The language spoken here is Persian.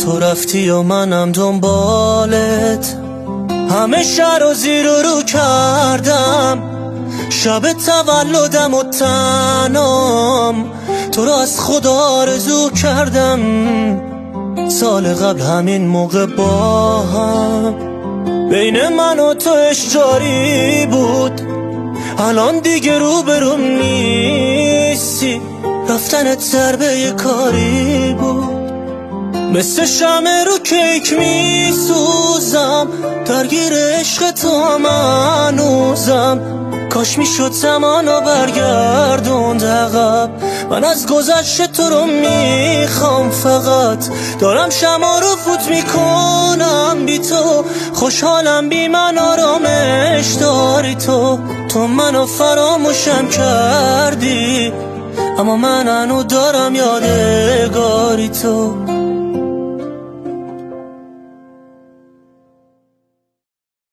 تو رفتی و منم دنبالت، همه شهر و زیر و رو کردم، شب تولدم و تنام تو رو از خدا آرزو کردم. سال قبل همین موقع با هم بین من و تو اشجاری بود، الان دیگه روبروم نیستی، رفتنت ضربه کاری بود. مثل شمع رو کیک می سوزم، درگیر عشق تو هم هنوزم. کاش می شد زمانو برگردوند عقب، من از گذشته تو رو میخوام، فقط دارم شمع رو فوت میکنم بی تو، خوشحالم بی من آرامش داری تو منو فراموشم کردی، اما من هنو دارم یادگاری تو.